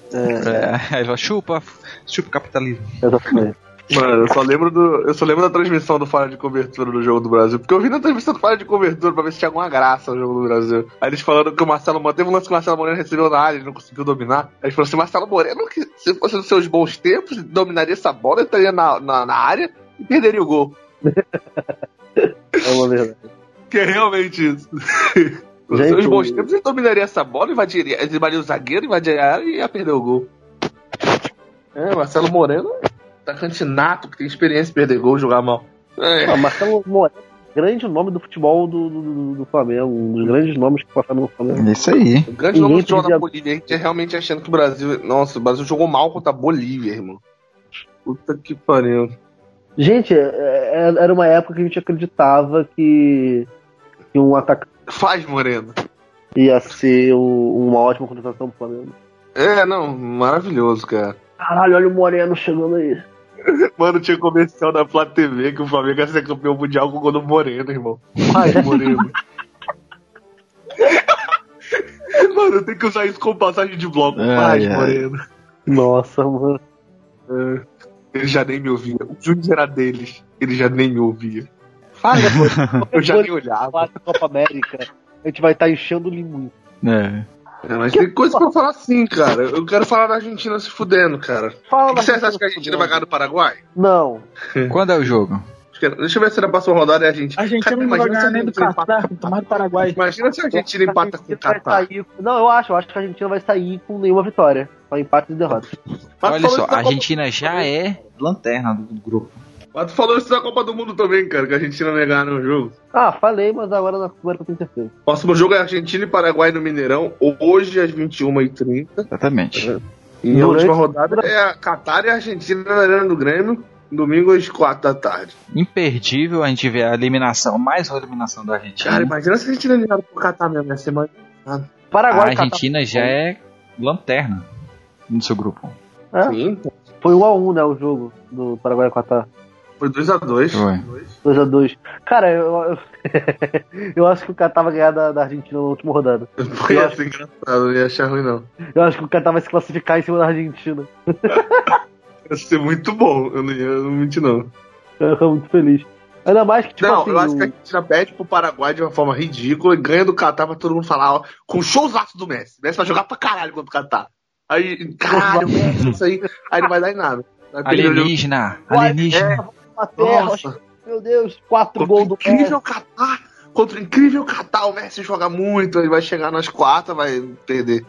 Chupa capitalismo. Exatamente. Mano, eu só lembro da transmissão do Fora de Cobertura do jogo do Brasil. Porque eu vi na transmissão do Fora de Cobertura pra ver se tinha alguma graça no jogo do Brasil. Aí eles falando que o Marcelo Moreno, teve um lance que o Marcelo Moreno recebeu na área, ele não conseguiu dominar. Aí eles falaram assim: Marcelo Moreno, que se fosse nos seus bons tempos, dominaria essa bola, entraria na área e perderia o gol. É uma verdade. Que é realmente isso. Nos seus bons tempos, ele dominaria essa bola, invadiria o zagueiro, invadiria a área e ia perder o gol. Marcelo Moreno, atacante nato, que tem experiência em perder gol e jogar mal. Marcelo Moreno, grande nome do futebol do Flamengo, um dos grandes nomes que passaram no Flamengo. Isso aí. O grande nome do futebol da Bolívia, a gente é realmente achando que o Brasil... Nossa, o Brasil jogou mal contra a Bolívia, irmão. Puta que pariu. Gente, era uma época que a gente acreditava que um atacante Faz, Moreno. ia ser uma ótima contratação pro Flamengo. Maravilhoso, cara. Caralho, olha o Moreno chegando aí. Mano, tinha comercial da Flá TV que o Flamengo ia ser campeão mundial com o gol do Moreno, irmão. Faz, Moreno. Mano, eu tenho que usar isso como passagem de bloco. Faz, Moreno. Nossa, mano. Ele já nem me ouvia. O Júnior era deles. Ele já nem me ouvia. Fala, eu já nem olhava. Copa América, a gente vai estar enchendo o limão. Mas tem coisa pra eu falar assim, cara. Eu quero falar da Argentina se fudendo, cara. Você acha que a Argentina vai ganhar do Paraguai? Não. Quando é o jogo? Deixa eu ver se na próxima rodada é a Argentina. A Argentina não vai ganhar nem do Catar, tomar do Paraguai. Imagina se a Argentina empata com o Catar. Não, eu acho que a Argentina vai sair com nenhuma vitória. Só empate e derrota. Olha só, a Argentina já é lanterna do grupo. Mas tu falou isso na Copa do Mundo também, cara, que a Argentina não ia ganhar no jogo. Falei, mas agora na primeira eu tenho certeza. Próximo jogo é Argentina e Paraguai no Mineirão, hoje às 21h30. Exatamente. E a última rodada é a Catar e a Argentina na Arena do Grêmio, domingo às 4h. Imperdível a gente ver a eliminação, mais uma eliminação da Argentina. Cara, imagina se a Argentina eliminada pro Catar mesmo, ia ser mais... Paraguai, a Argentina já é lanterna no seu grupo. Sim. Foi 1x1, né, o jogo do Paraguai e Catar. Foi 2x2. 2x2. Cara, eu acho que o Catar vai ganhar da Argentina na última rodada. Ia ser engraçado, não ia achar ruim não. Eu acho que o Catar vai se classificar em cima da Argentina. Ia ser muito bom, eu não ia mentir não. Eu tô muito feliz. Ainda mais que, tipo assim... eu acho que a Argentina perde pro Paraguai de uma forma ridícula e ganha do Catar pra todo mundo falar, ó, com o showzaço do Messi. Messi vai jogar pra caralho contra o Catar. Aí, caralho, Messi, isso aí. Aí não vai dar em nada. Alienígena. Nossa. Meu Deus, 4 gols do incrível Catar. Contra o incrível Catar, o Messi joga muito, ele vai chegar nas quartas, vai perder.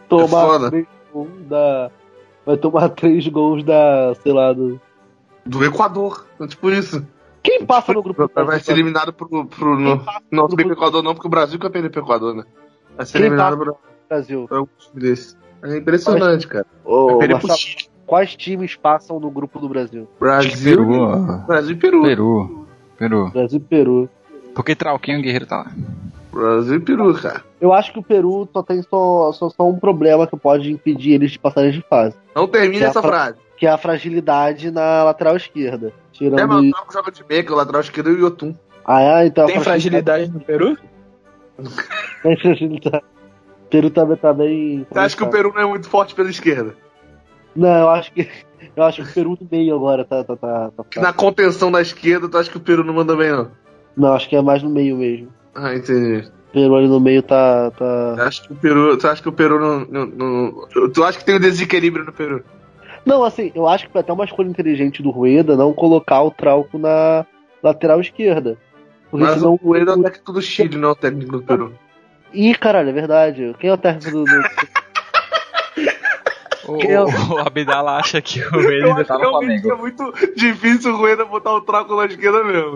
Vai tomar 3 gols da, sei lá, do Equador, tipo isso. Quem passa no grupo? Vai ser eliminado não, pro Equador não, porque o Brasil que vai perder pro Equador, né? Vai ser eliminado pro Brasil. É impressionante, cara. Quais times passam no grupo do Brasil? Brasil e Peru. Peru. Brasil e Peru. Porque Trauquinho e Guerreiro tá lá. Brasil e Peru, cara. Eu acho que o Peru só tem só um problema que pode impedir eles de passarem de fase. Não termine Que é essa frase. Que é a fragilidade na lateral esquerda. Tirando Mas o isso. Trauco joga de meia, que é o lateral esquerdo e o Yotun. Então Tem fragilidade no Peru? Tem fragilidade. O Peru tá bem. Você acha que o Peru não é muito forte pela esquerda? Não, eu acho que o Peru do meio agora tá. Na contenção da esquerda, tu acha que o Peru não manda bem, não? Não, acho que é mais no meio mesmo. Ah, entendi. O Peru ali no meio tá. Tu acha que o Peru não. Tu acha que tem um desequilíbrio no Peru? Não, assim, eu acho que foi até uma escolha inteligente do Rueda não colocar o Trauco na lateral esquerda. Porque Mas senão o Rueda é o técnico do Chile, não é o técnico do Peru. Ih, caralho, é verdade. Quem é o técnico do... O Abdala acha que o Rueda ainda tá no Flamengo. É muito difícil o Rueda botar o Trauco na esquerda mesmo.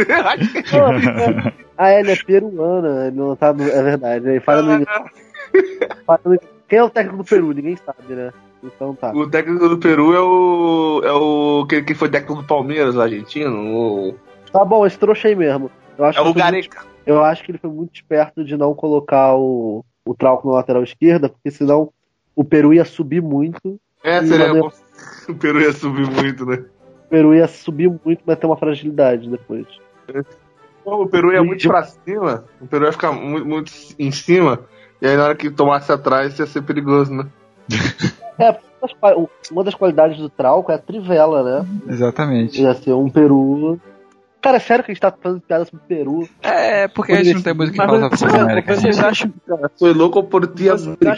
Ele é peruano, ele não tá. É verdade. Ele fala no... Quem é o técnico do Peru? Ninguém sabe, né? Então tá. O técnico do Peru é o que foi técnico do Palmeiras, o argentino. Tá bom, esse trouxa aí mesmo. É o Gareca. Eu acho que ele foi muito esperto de não colocar o Trauco na lateral esquerda, porque senão o Peru ia subir muito. O Peru ia subir muito, né? O Peru ia subir muito, mas ter uma fragilidade depois. O Peru ia muito pra cima, o Peru ia ficar muito, muito em cima, e aí na hora que tomasse atrás ia ser perigoso, né? Uma das qualidades do Trauco é a trivela, né? Exatamente. Ia ser um Peru. Cara, é sério que a gente tá fazendo piada sobre o Peru? É, porque a gente não tem muito o que falar sobre a América. Vocês acham, Foi louco por ti.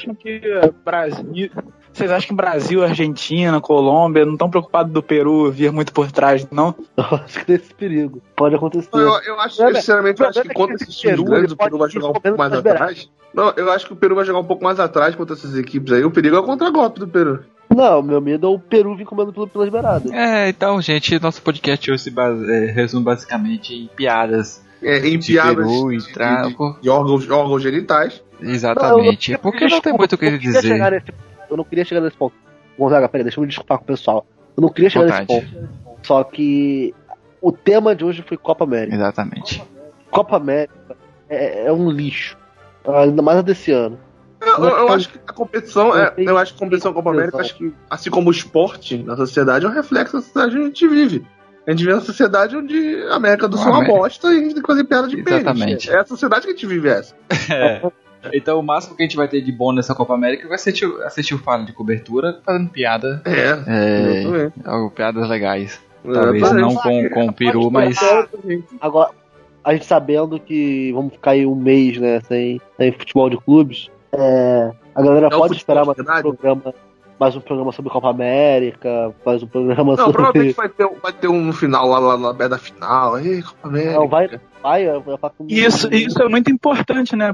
Vocês acham que Brasil, Argentina, Colômbia não estão preocupados do Peru vir muito por trás, não? Eu acho que tem esse perigo. Pode acontecer. Eu acho, sinceramente, eu acho que contra esses times grandes, o Peru vai jogar um pouco mais atrás. Não, eu acho que o Peru vai jogar um pouco mais atrás contra essas equipes aí. O perigo é o contra-golpe do Peru. Não, meu medo é o Peru vir comendo pelas beiradas. Então, gente, nosso podcast hoje se resume basicamente em piadas. Em de piadas Peru e Trauco. de órgãos genitais. Exatamente. Porque não tem muito o que dizer. Eu não queria chegar nesse ponto. Gonzaga, peraí, deixa eu me desculpar com o pessoal. Eu não queria chegar nesse ponto. Só que o tema de hoje foi Copa América. Exatamente. Copa América é um lixo. Ainda mais a desse ano. Eu acho que a competição Copa América, acho que, assim como o esporte na sociedade, é um reflexo da sociedade que a gente vive. A gente vive uma sociedade onde a América do Sul é uma bosta e a gente tem que fazer piada de pênis. Exatamente. É a sociedade que a gente vive essa. Então o máximo que a gente vai ter de bom nessa Copa América vai assistir o Fala de Cobertura fazendo piada. Piadas legais. Talvez não com o Peru, mas... Agora, a gente sabendo que vamos ficar aí um mês, né, sem futebol de clubes, a galera pode esperar mais um programa sobre Copa América, mais um programa sobre... Provavelmente vai ter um final lá perto da final. Aí, Copa América. Não, vai Isso é muito importante, né,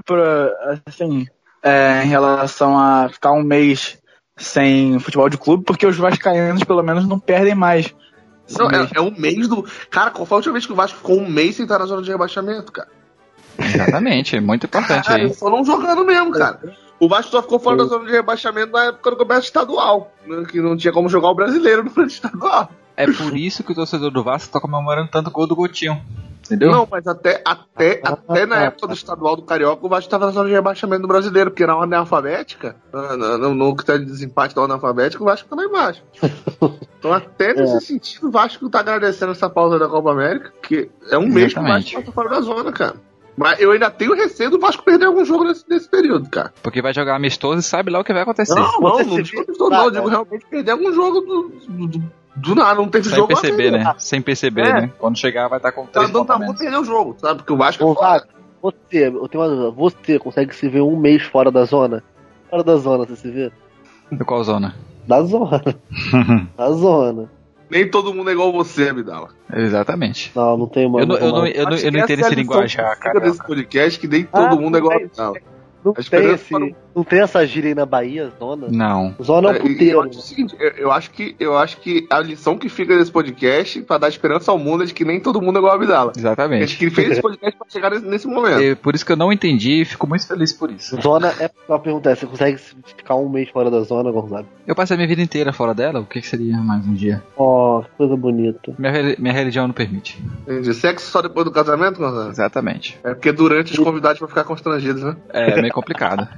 em relação a ficar um mês sem futebol de clube, porque os vascaínos pelo menos não perdem mais. Não, é um mês do... Cara, qual foi a última vez que o Vasco ficou um mês sem estar na zona de rebaixamento, cara? Exatamente, é muito importante aí. Só não jogando mesmo, cara. O Vasco só ficou fora da zona de rebaixamento na época do campeonato estadual, né, que não tinha como jogar o brasileiro no campeonato estadual. É por isso que o torcedor do Vasco tá comemorando tanto o gol do Gotinho. Entendeu? Não, mas até na época do estadual do Carioca, o Vasco estava na zona de rebaixamento do brasileiro, porque na ordem alfabética, no critério de desempate da ordem alfabética, o Vasco tá lá embaixo. Então, até nesse sentido, o Vasco tá agradecendo essa pausa da Copa América, que é um mês que o Vasco tá fora da zona, cara. Mas eu ainda tenho receio do Vasco perder algum jogo nesse período, cara. Porque vai jogar amistoso e sabe lá o que vai acontecer. Não digo amistoso, não. Eu digo realmente perder algum jogo do nada, não teve jogo perceber, né? Sem perceber, né? Quando chegar vai estar com 3 pontos a menos. Perder o jogo, sabe? Porque o Vasco é foda. Eu tenho uma dúvida. Você consegue se ver um mês fora da zona? Fora da zona, você se vê? De qual zona? Da zona. Da zona. Nem todo mundo é igual você, Abdala. Exatamente. Não tem uma. Eu não entendo esse linguajar, cara. Desse podcast que nem todo mundo é igual a Abdala. Não tem esse... Não tem essa gíria aí na Bahia, zona? Não. Zona é um puteiro. Eu acho o seguinte, eu acho que a lição que fica desse podcast, pra dar esperança ao mundo, é de que nem todo mundo é igual a Abdala. Exatamente. Acho que ele fez esse podcast pra chegar nesse momento. Por isso que eu não entendi e fico muito feliz por isso. Zona é uma pergunta, você consegue ficar um mês fora da zona, Gonzaga? Eu passei a minha vida inteira fora dela, o que seria mais um dia? Ó, que coisa bonita. Minha religião não permite. Entendi. Sexo só depois do casamento, Gonzalo? Exatamente. É porque durante os convidados vão ficar constrangidos, né? É meio complicado.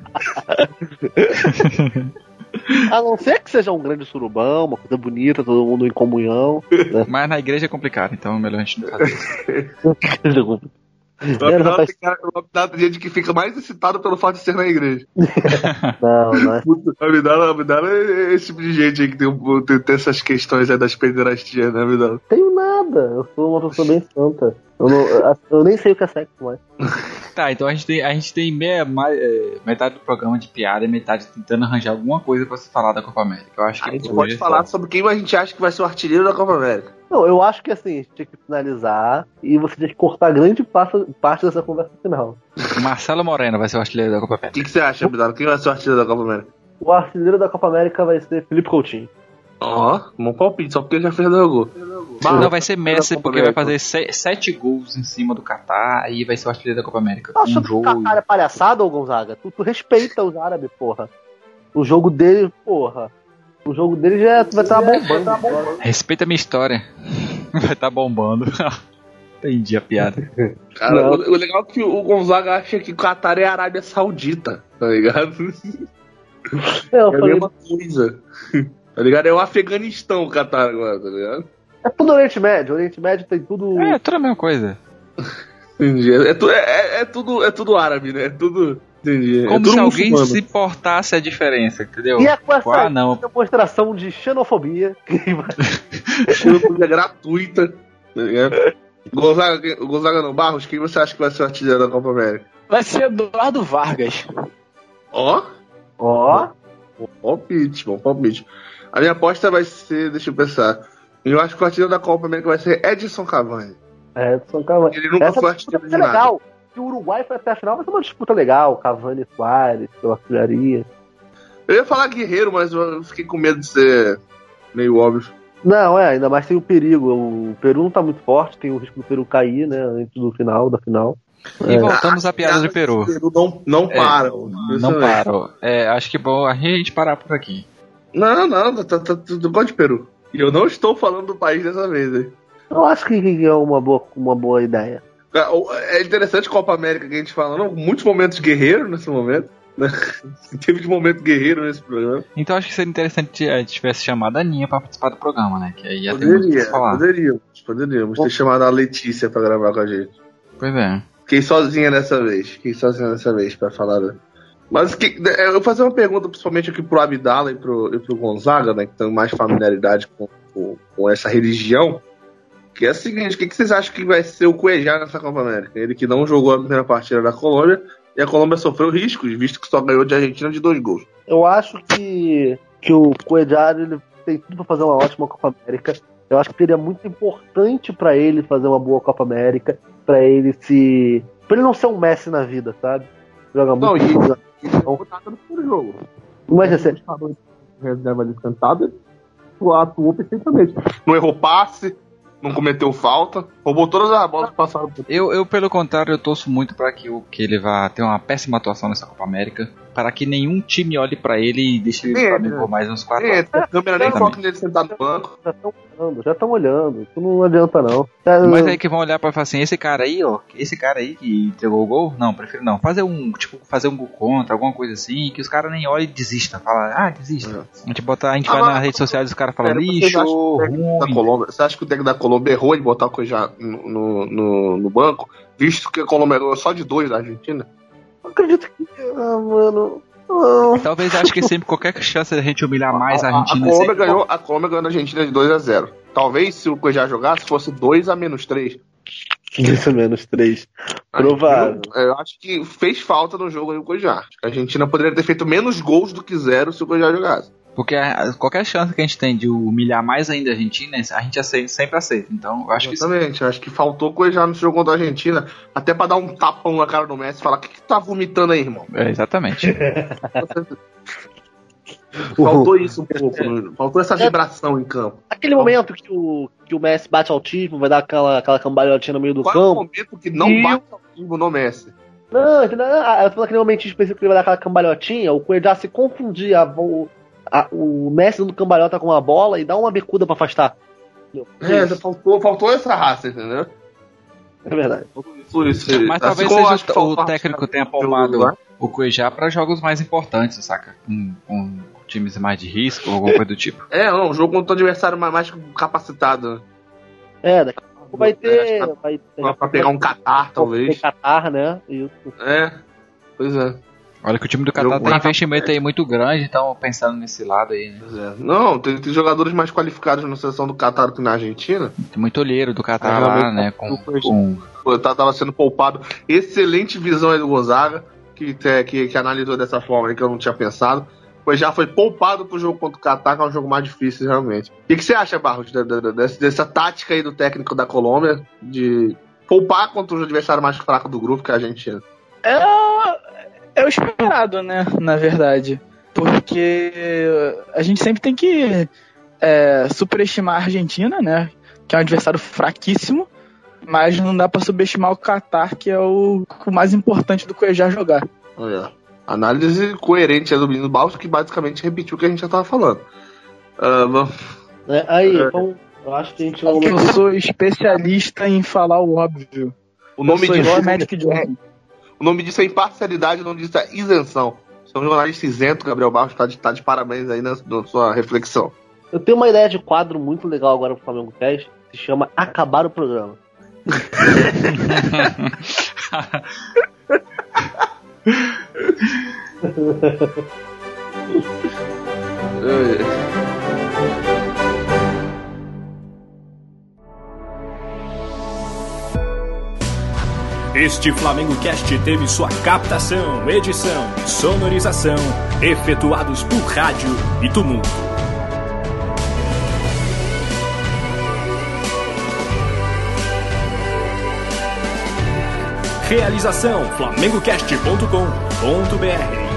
A não ser que seja um grande surubão, uma coisa bonita, todo mundo em comunhão. Né? Mas na igreja é complicado, então é melhor a gente não fazer isso. O Abdala tem gente que fica mais excitado pelo fato de ser na igreja. Não é. O Abdala é esse tipo de gente aí que tem essas questões aí das pederastias, né, Abdala? Tenho nada, eu sou uma pessoa bem santa. Eu nem sei o que é sexo mais. Tá, então a gente tem metade do programa de piada e metade tentando arranjar alguma coisa pra se falar da Copa América. Eu acho que A gente pode falar sobre quem a gente acha que vai ser o artilheiro da Copa América. Não, eu acho que assim, a gente tinha que finalizar e você tinha que cortar grande parte dessa conversa final. O Marcelo Moreno vai ser o artilheiro da Copa O América. que você acha, Abdala? Quem vai ser o artilheiro da Copa América? O artilheiro da Copa América vai ser Felipe Coutinho. Ó, bom palpite, só porque ele já fez 2 gols. Não, vai ser Messi porque vai fazer 7 gols em cima do Catar e vai ser o artilheiro da Copa América. Acha que o Catar é palhaçada, ô Gonzaga? Tu respeita os árabes, porra. O jogo dele, porra. O jogo dele já vai estar bombando. Respeita a minha história. Vai estar bombando. Entendi a piada. Cara, o legal é que o Gonzaga acha que o Catar é a Arábia Saudita, tá ligado? É a mesma coisa. Tá ligado? É o Afeganistão o Catar agora, tá ligado? É tudo Oriente Médio. Oriente Médio tem tudo. É tudo a mesma coisa. Entendi. É tudo árabe, né? É tudo. Entendi. Como tudo se alguém muçulmano. se importasse a diferença, entendeu? E é com essa não. demonstração de xenofobia que vai. Xenofobia gratuita, tá ligado? Gonzaga não, Barros, quem você acha que vai ser o artilheiro da Copa América? Vai ser Eduardo Vargas. Ó. Bom palpite. A minha aposta vai ser, deixa eu pensar. Eu acho que o artilheiro da Copa América vai ser Edson Cavani. Edson Cavani. Ele nunca foi artilheiro de nada. Legal. Se o Uruguai foi até a final, vai ser uma disputa legal. Cavani e Suárez, pela artilharia. Eu ia falar Guerreiro, mas eu fiquei com medo de ser meio óbvio. Não, ainda mais tem o perigo. O Peru não tá muito forte, tem o risco do Peru cair, né? Antes da final. E voltamos à piada do Peru. O Peru não para. Não parou. Acho que é bom a gente parar por aqui. Não, tu gosta de Peru. E eu não estou falando do país dessa vez, hein? Eu acho que é uma boa ideia. É interessante a Copa América que a gente fala, não? Muitos momentos guerreiros nesse momento. Né? Teve de momento guerreiro nesse programa. Então acho que seria interessante se a gente tivesse chamado a Aninha pra participar do programa, né? Que aí ia ter muito o que falar. Poderíamos ter chamado a Letícia pra gravar com a gente. Pois é. Fiquei sozinha dessa vez pra falar. Mas eu vou fazer uma pergunta principalmente aqui pro Abdala e pro Gonzaga, né? Que tem mais familiaridade com essa religião. Que é a seguinte, o que vocês acham que vai ser o Cuejá nessa Copa América? Ele que não jogou a primeira partida da Colômbia, e a Colômbia sofreu riscos, visto que só ganhou de Argentina de 2 gols. Eu acho que o Cuejá, ele tem tudo pra fazer uma ótima Copa América. Eu acho que seria muito importante pra ele fazer uma boa Copa América, pra ele não ser um Messi na vida, sabe? Joga muito. Não, ele não nada no primeiro jogo. Mas recente. Reserva ali sentado, ele atuou perfeitamente. Não errou passe, não cometeu falta, roubou todas as bolas que passaram por ele. Eu, pelo contrário, eu torço muito para que ele vá ter uma péssima atuação nessa Copa América, para que nenhum time olhe para ele e deixe ele Flamengo por mais uns 4 anos. A câmera nem foca nele sentado no banco. Já estão olhando, isso não adianta não. Mas aí que vão olhar pra falar assim, esse cara aí que entregou o gol, não, prefiro não. Fazer um gol contra, alguma coisa assim, que os caras nem olhem e desistam. Fala, desista. A gente vai nas redes sociais e os caras falam, lixo, ruim. Você acha que o técnico da Colômbia errou em botar o Cuejá no banco, visto que a Colômbia ganhou só de 2 da Argentina? Eu acredito que... mano... Talvez acho que sempre qualquer chance da gente humilhar mais a Argentina. A Colômbia ganhou a Argentina de 2-0. Talvez se o Cuejá jogasse fosse 2-3. 2-3. Provável. Eu acho que fez falta no jogo aí o Cuejá. A Argentina poderia ter feito menos gols do que 0 se o Cuejá jogasse. Porque qualquer chance que a gente tem de humilhar mais ainda a Argentina, a gente sempre aceita. Então, eu acho Exatamente, eu acho que faltou coisa no jogo contra a Argentina, até pra dar um tapão na cara do Messi e falar: o que tu tá vomitando aí, irmão? Exatamente. Faltou isso um pouco, faltou essa vibração em campo. Aquele momento que o Messi bate ao time, vai dar aquela cambalhotinha no meio do Qual é o campo. momento que não bate ao time no Messi? Não, eu tô falando aquele momento específico que ele vai dar aquela cambalhotinha, o Cuejá se confundir, o Messi dando cambalhota com a bola e dá uma bicuda pra afastar. Faltou essa raça, entendeu? É verdade. Mas talvez seja o técnico tenha poupado o Cuejá pra jogos mais importantes, saca? Com times mais de risco ou alguma coisa do tipo. Um jogo contra o adversário mais capacitado. Daqui a pouco vai ter. Pra pegar um Qatar, talvez. Qatar, né? Isso. Pois é. Olha que o time do Qatar tem investimento aí muito grande, então pensando nesse lado aí, né? Pois é. Não, tem jogadores mais qualificados na seleção do Qatar do que na Argentina. Tem muito olheiro do Qatar lá, né? Tava sendo poupado. Excelente visão aí do Gonzaga, que analisou dessa forma aí, que eu não tinha pensado. Pois já foi poupado pro jogo contra o Qatar, que é um jogo mais difícil, realmente. O que você acha, Barros, dessa tática aí do técnico da Colômbia, de poupar contra o adversário mais fraco do grupo, que é a Argentina? É o esperado, né, na verdade. Porque a gente sempre tem que superestimar a Argentina, né, que é um adversário fraquíssimo, mas não dá pra subestimar o Qatar, que é o mais importante do Cuejá jogar. Olha, análise coerente do menino Barros, que basicamente repetiu o que a gente já tava falando. Eu acho que a gente Eu sou especialista em falar o óbvio. O nome disso é Magic Johnson. O nome disso é imparcialidade, o nome disso é isenção. Você é um jornalista isento, Gabriel Barros, tá de parabéns aí na sua reflexão. Eu tenho uma ideia de quadro muito legal agora pro Flamengo Cast, que se chama Acabar o Programa. Este Flamengo Cast teve sua captação, edição e sonorização efetuados por Rádio e Tumulto. Realização: flamengocast.com.br